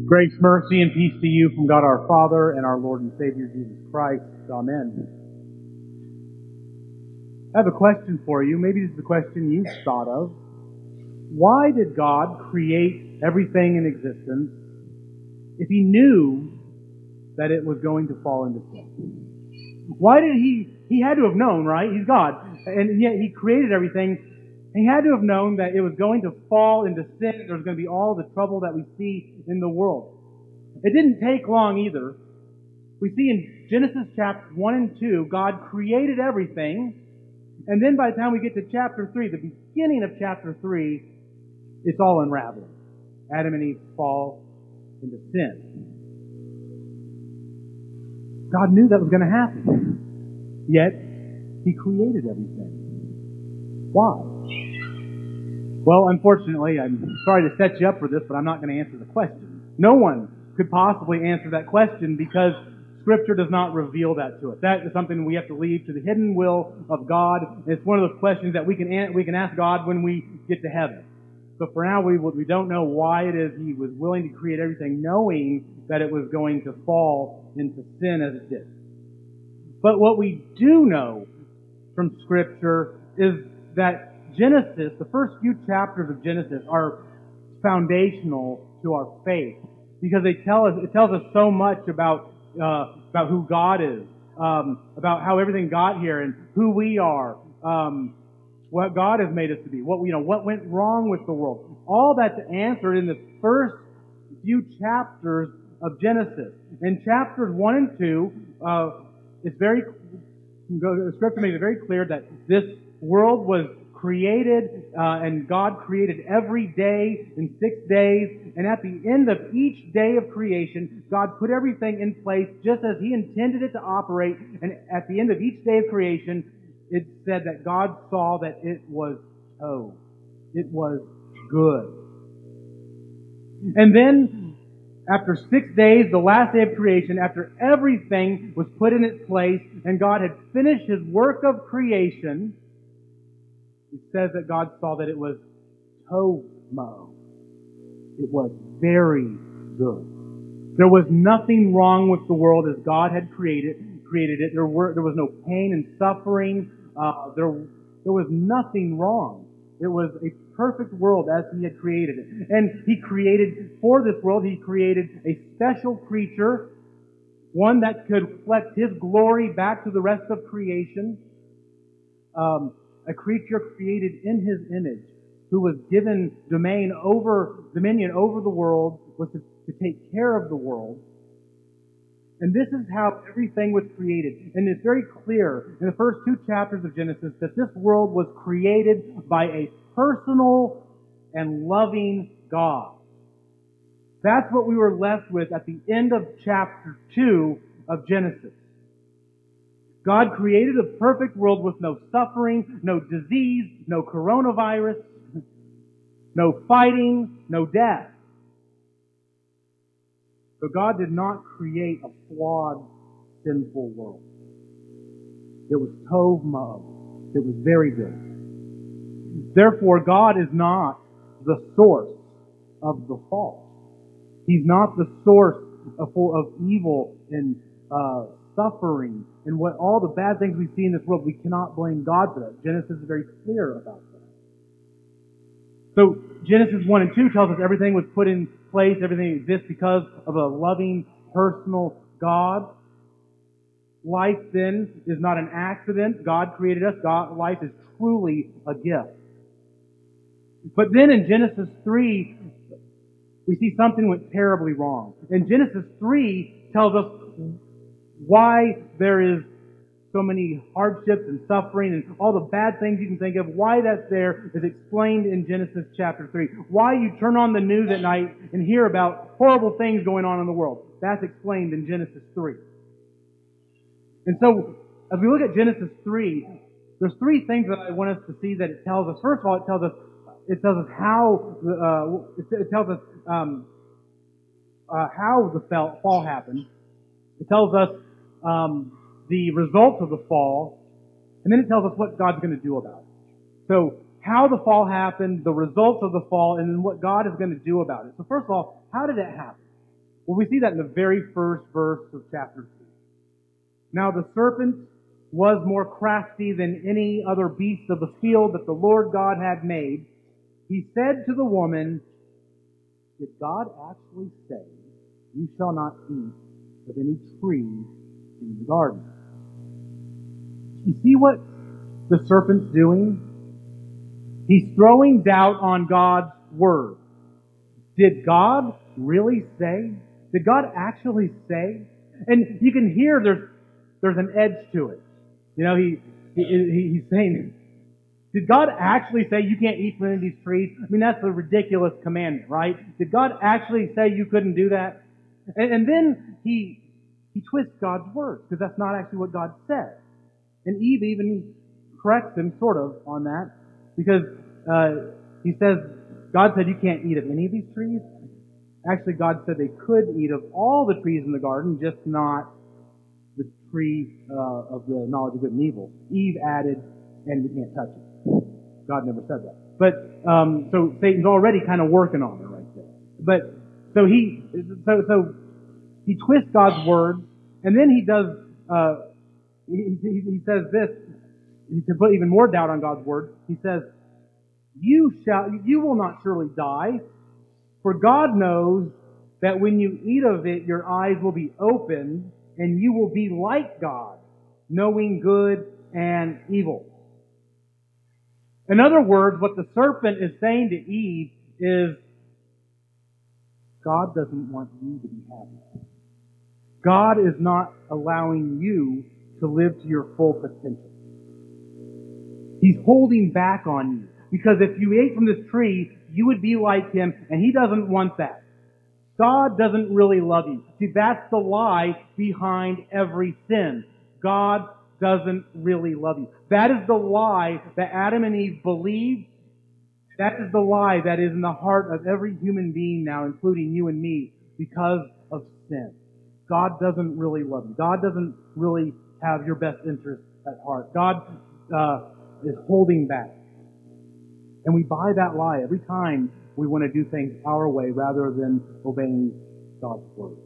Grace, mercy, and peace to you from God our Father and our Lord and Savior Jesus Christ. Amen. I have a question for you. Maybe this is a question you've thought of. Why did God create everything in existence if He knew that it was going to fall into sin? Why did He had to have known, right? He's God. And yet He created everything. He had to have known that it was going to fall into sin. There was going to be all the trouble that we see in the world. It didn't take long either. We see in Genesis chapters 1 and 2, God created everything. And then by the time we get to chapter 3, the beginning of chapter 3, it's all unraveling. Adam and Eve fall into sin. God knew that was going to happen. Yet, He created everything. Why? Well, unfortunately, I'm sorry to set you up for this, but I'm not going to answer the question. No one could possibly answer that question because Scripture does not reveal that to us. That is something we have to leave to the hidden will of God. It's one of those questions that we can ask God when we get to heaven. So for now, we don't know why it is He was willing to create everything, knowing that it was going to fall into sin as it did. But what we do know from Scripture is that Genesis, the first few chapters of Genesis, are foundational to our faith because it tells us so much about who God is, about how everything got here and who we are, what God has made us to be, what went wrong with the world. All that's answered in the first few chapters of Genesis. In chapters 1 and 2, the Scripture makes it very clear that this world was created, and God created every day in 6 days. And at the end of each day of creation, God put everything in place just as He intended it to operate. And at the end of each day of creation, it said that God saw that it was tov. It was good. And then, after 6 days, the last day of creation, after everything was put in its place, and God had finished His work of creation, it says that God saw that it was tomo. It was very good. There was nothing wrong with the world as God had created it. There was no pain and suffering. There was nothing wrong. It was a perfect world as He had created it. And He created, for this world, He created a special creature, one that could reflect His glory back to the rest of creation. A creature created in His image, who was given dominion over the world, was to take care of the world. And this is how everything was created. And it's very clear in the first 2 chapters of Genesis that this world was created by a personal and loving God. That's what we were left with at the end of chapter 2 of Genesis. God created a perfect world with no suffering, no disease, no coronavirus, no fighting, no death. So God did not create a flawed, sinful world. It was tov ma'od. It was very good. Therefore, God is not the source of the fall. He's not the source of evil and suffering and what all the bad things we see in this world. We cannot blame God for that. Genesis is very clear about that. So Genesis 1 and 2 tells us everything was put in place, everything exists because of a loving, personal God. Life then is not an accident. God created us. Life is truly a gift. But then in Genesis 3, we see something went terribly wrong. And Genesis 3 tells us why there is so many hardships and suffering and all the bad things you can think of. Why that's there is explained in Genesis chapter 3. Why you turn on the news at night and hear about horrible things going on in the world. That's explained in Genesis 3. And so, as we look at Genesis 3, there's 3 things that I want us to see that it tells us. First of all, it tells us how the fall happened. It tells us the results of the fall, and then it tells us what God's going to do about it. So, how the fall happened, the results of the fall, and then what God is going to do about it. So first of all, how did it happen? Well, we see that in the very first verse of chapter 2. Now the serpent was more crafty than any other beast of the field that the Lord God had made. He said to the woman, did God actually say, you shall not eat of any tree in the garden? You see what the serpent's doing? He's throwing doubt on God's word. Did God really say? Did God actually say? And you can hear there's an edge to it. You know, he's saying, did God actually say you can't eat from any of these trees? I mean, that's a ridiculous commandment, right? Did God actually say you couldn't do that? And then he twists God's words, because that's not actually what God said. And Eve even corrects him, sort of, on that, because he says, God said you can't eat of any of these trees. Actually, God said they could eat of all the trees in the garden, just not the tree of the knowledge of good and evil. Eve added, and we can't touch it. God never said that. But, so Satan's already kind of working on it right there. But, so he twists God's word, and then he does, he says this, to put even more doubt on God's word, he says, you will not surely die, for God knows that when you eat of it, your eyes will be opened, and you will be like God, knowing good and evil. In other words, what the serpent is saying to Eve is, God doesn't want you to be happy. God is not allowing you to live to your full potential. He's holding back on you. Because if you ate from this tree, you would be like Him, and He doesn't want that. God doesn't really love you. See, that's the lie behind every sin. God doesn't really love you. That is the lie that Adam and Eve believed. That is the lie that is in the heart of every human being now, including you and me, because of sin. God doesn't really love you. God doesn't really have your best interest at heart. God is holding back. And we buy that lie every time we want to do things our way rather than obeying God's word.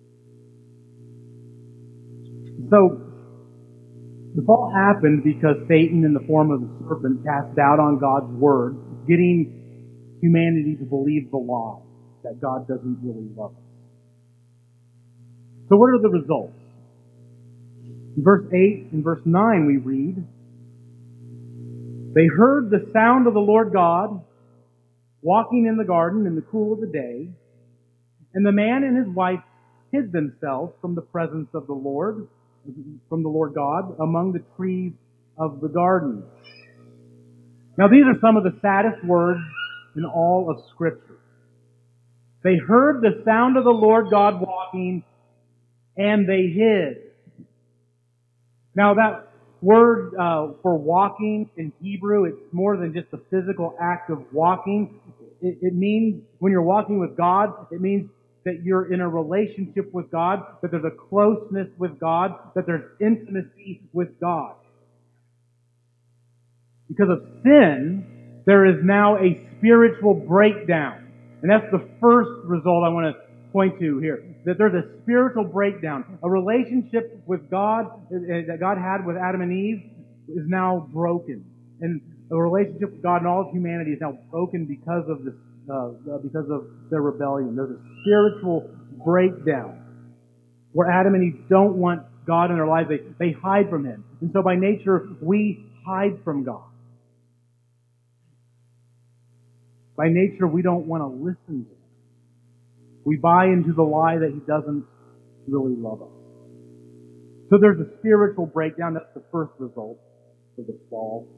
So, the fall happened because Satan, in the form of the serpent, cast doubt on God's word, getting humanity to believe the lie that God doesn't really love us. So what are the results? In verse 8 and verse 9 we read, they heard the sound of the Lord God walking in the garden in the cool of the day, and the man and his wife hid themselves from the presence of the Lord, from the Lord God, among the trees of the garden. Now these are some of the saddest words in all of Scripture. They heard the sound of the Lord God walking, and they hid. Now that word for walking in Hebrew, it's more than just the physical act of walking. It means, when you're walking with God, it means that you're in a relationship with God, that there's a closeness with God, that there's intimacy with God. Because of sin, there is now a spiritual breakdown. And that's the first result I want to point to here. That there's a spiritual breakdown. A relationship with God that God had with Adam and Eve is now broken. And a relationship with God and all of humanity is now broken because of this, because of their rebellion. There's a spiritual breakdown where Adam and Eve don't want God in their lives. They hide from Him. And so by nature, we hide from God. By nature, we don't want to listen to Him. We buy into the lie that He doesn't really love us. So there's a spiritual breakdown. That's the first result of the fall.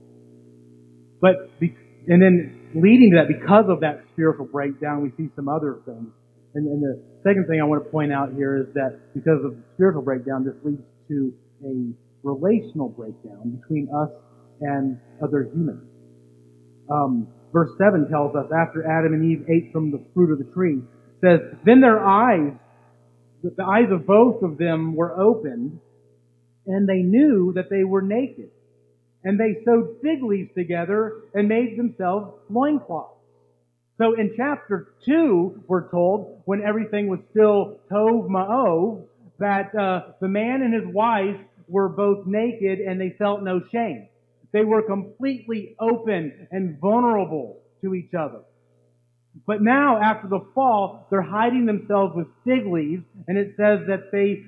And then leading to that, because of that spiritual breakdown, we see some other things. And the second thing I want to point out here is that because of the spiritual breakdown, this leads to a relational breakdown between us and other humans. Verse 7 tells us, after Adam and Eve ate from the fruit of the tree, it says, then their eyes, the eyes of both of them were opened, and they knew that they were naked. And they sewed fig leaves together and made themselves loincloths. So in chapter 2, we're told, when everything was still tov ma'ov, that the man and his wife were both naked and they felt no shame. They were completely open and vulnerable to each other. But now, after the fall, they're hiding themselves with fig leaves, and it says that they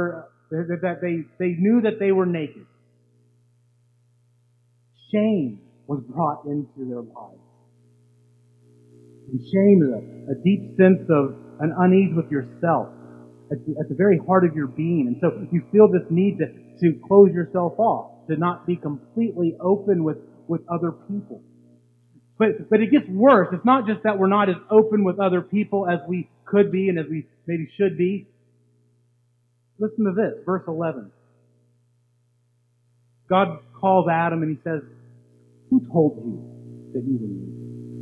knew that they were naked. Shame was brought into their lives. And shame is a deep sense of an unease with yourself at the very heart of your being. And so you feel this need to close yourself off, to not be completely open with other people. But it gets worse. It's not just that we're not as open with other people as we could be and as we maybe should be. Listen to this, verse 11. God calls Adam and he says, "Who told you that you were naked?"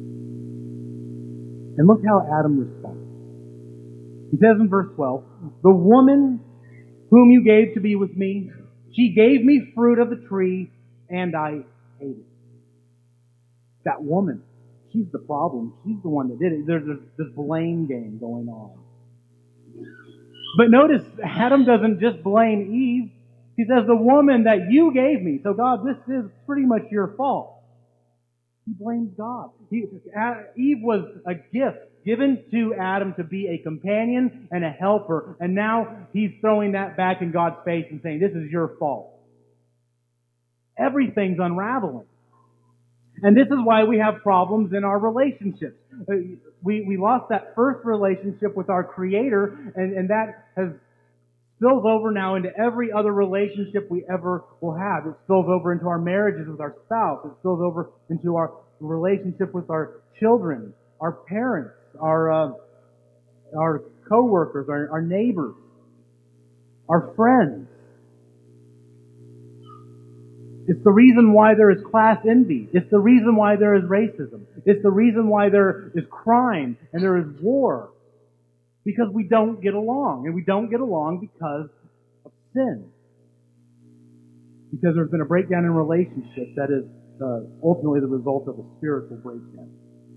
And look how Adam responds. He says in verse 12, "The woman whom you gave to be with me, she gave me fruit of the tree, and I ate it." That woman, she's the problem. She's the one that did it. There's this blame game going on. But notice, Adam doesn't just blame Eve. He says, "The woman that you gave me." So God, this is pretty much your fault. He blames God. Eve was a gift given to Adam to be a companion and a helper. And now he's throwing that back in God's face and saying, "This is your fault." Everything's unraveling. And this is why we have problems in our relationships. We lost that first relationship with our Creator, and that has spills over now into every other relationship we ever will have. It spills over into our marriages with our spouse. It spills over into our relationship with our children, our parents, our co-workers, our neighbors, our friends. It's the reason why there is class envy. It's the reason why there is racism. It's the reason why there is crime and there is war. Because we don't get along. And we don't get along because of sin. Because there's been a breakdown in relationship that is ultimately the result of a spiritual breakdown.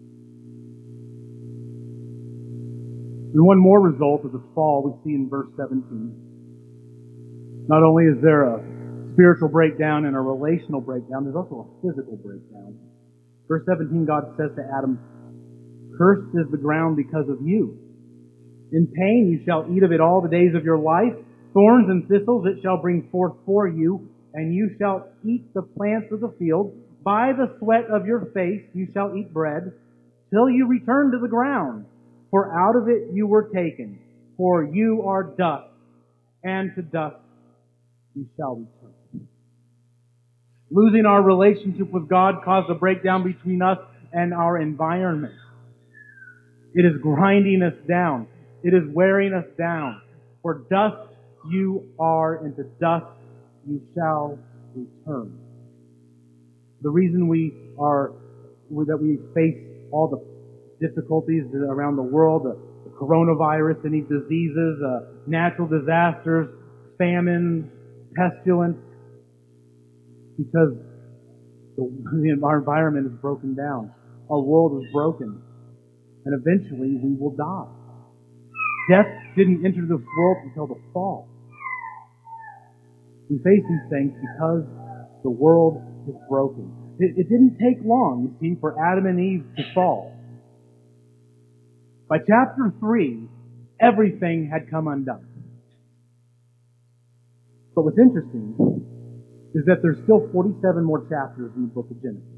And one more result of the fall we see in verse 17. Not only is there a spiritual breakdown and a relational breakdown, there's also a physical breakdown. Verse 17, God says to Adam, "Cursed is the ground because of you. In pain you shall eat of it all the days of your life. Thorns and thistles it shall bring forth for you, and you shall eat the plants of the field. By the sweat of your face you shall eat bread, till you return to the ground. For out of it you were taken. For you are dust, and to dust you shall return." Losing our relationship with God caused a breakdown between us and our environment. It is grinding us down. It is wearing us down. For dust you are, and to dust you shall return. The reason that we face all the difficulties around the world, the coronavirus, any diseases, natural disasters, famine, pestilence, because our environment is broken down. Our world is broken. And eventually we will die. Death didn't enter this world until the fall. We face these things because the world is broken. It didn't take long, you see, for Adam and Eve to fall. By chapter 3, everything had come undone. But what's interesting is that there's still 47 more chapters in the book of Genesis.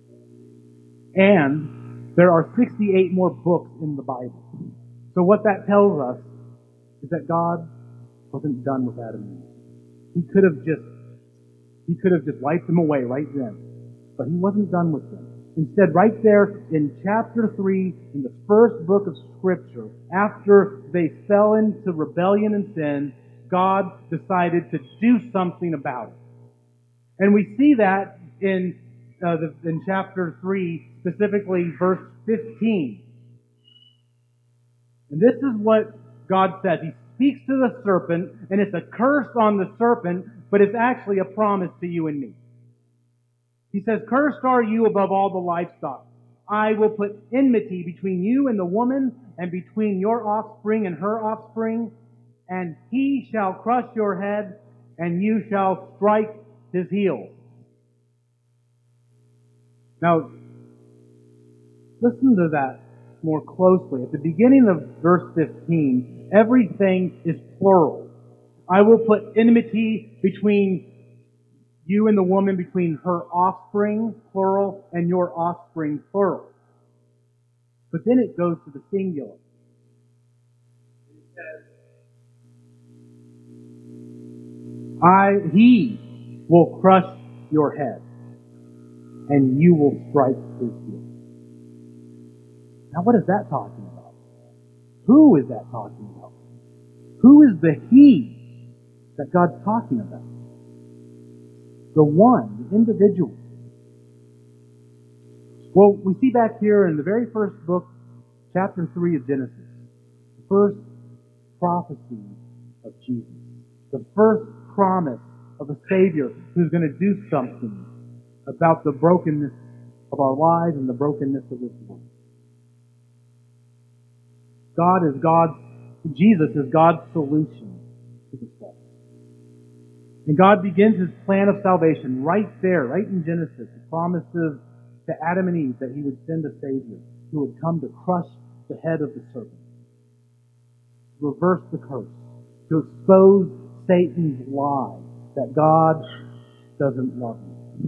And there are 68 more books in the Bible. So what that tells us is that God wasn't done with Adam and Eve. He could have just wiped them away right then. But He wasn't done with them. Instead, right there in chapter 3, in the first book of Scripture, after they fell into rebellion and sin, God decided to do something about it. And we see that in chapter 3, specifically verse 15. And this is what God says. He speaks to the serpent, and it's a curse on the serpent, but it's actually a promise to you and me. He says, "Cursed are you above all the livestock, I will put enmity between you and the woman, and between your offspring and her offspring, and he shall crush your head, and you shall strike his heel. Now, listen to that more closely. At the beginning of verse 15, everything is plural. I will put enmity between you and the woman, between her offspring, plural, and your offspring, plural. But then it goes to the singular. It says, he will crush your head, and you will strike his heel. Now what is that talking about? Who is that talking about? Who is the he that God's talking about? The one, the individual. Well, we see back here in the very first book, chapter 3 of Genesis, the first prophecy of Jesus, the first promise of a Savior who's going to do something about the brokenness of our lives and the brokenness of this world. Jesus is God's solution to this problem. And God begins His plan of salvation right there, right in Genesis. He promises to Adam and Eve that He would send a Savior who would come to crush the head of the serpent, to reverse the curse, to expose Satan's lie that God doesn't love you.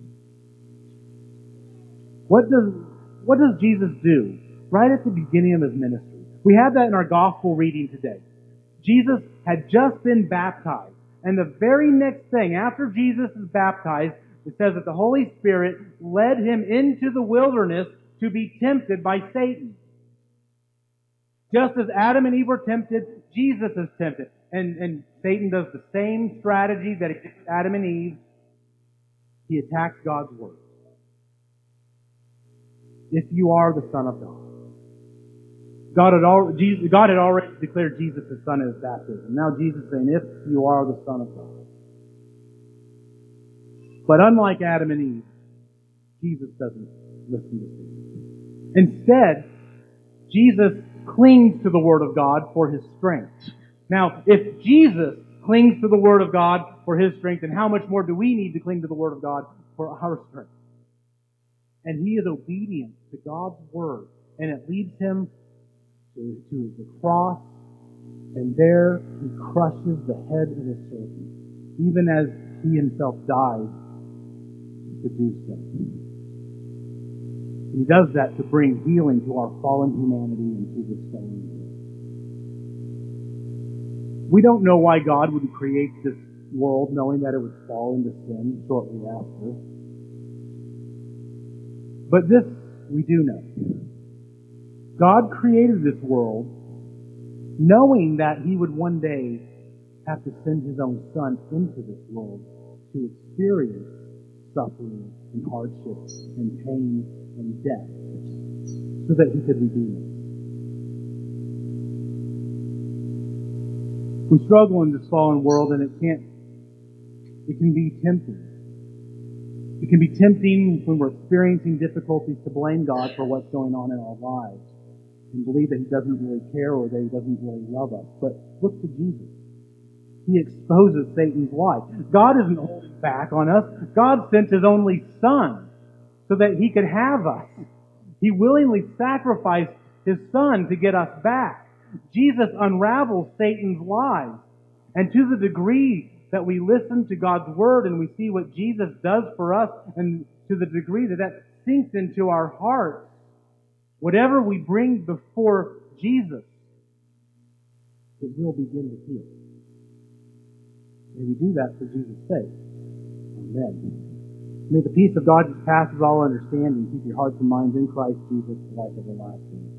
What does Jesus do right at the beginning of His ministry? We have that in our gospel reading today. Jesus had just been baptized. And the very next thing, after Jesus is baptized, it says that the Holy Spirit led Him into the wilderness to be tempted by Satan. Just as Adam and Eve were tempted, Jesus is tempted. And Satan does the same strategy that he did with Adam and Eve. He attacks God's Word. If you are the Son of God. God had already declared Jesus His Son in His baptism. Now Jesus is saying, if you are the Son of God. But unlike Adam and Eve, Jesus doesn't listen to Satan. Instead, Jesus clings to the Word of God for His strength. Now, if Jesus clings to the Word of God for His strength, then how much more do we need to cling to the Word of God for our strength? And He is obedient to God's Word, and it leads Him to the cross, and there He crushes the head of the serpent, even as He Himself died to do so. He does that to bring healing to our fallen humanity and to this fallen world. We don't know why God would create this world knowing that it would fall into sin shortly after. But this we do know. God created this world knowing that He would one day have to send His own Son into this world to experience suffering and hardships and pain and death so that He could redeem us. We struggle in this fallen world, and it can be tempting. It can be tempting when we're experiencing difficulties to blame God for what's going on in our lives and believe that He doesn't really care or that He doesn't really love us. But look to Jesus. He exposes Satan's lie. God isn't holding back on us. God sent His only Son so that He could have us. He willingly sacrificed His Son to get us back. Jesus unravels Satan's lies. And to the degree that we listen to God's Word and we see what Jesus does for us, and to the degree that that sinks into our hearts, whatever we bring before Jesus, it will begin to heal. May we do that for Jesus' sake. Amen. May the peace of God which passes all understanding keep your hearts and minds in Christ Jesus, life everlasting.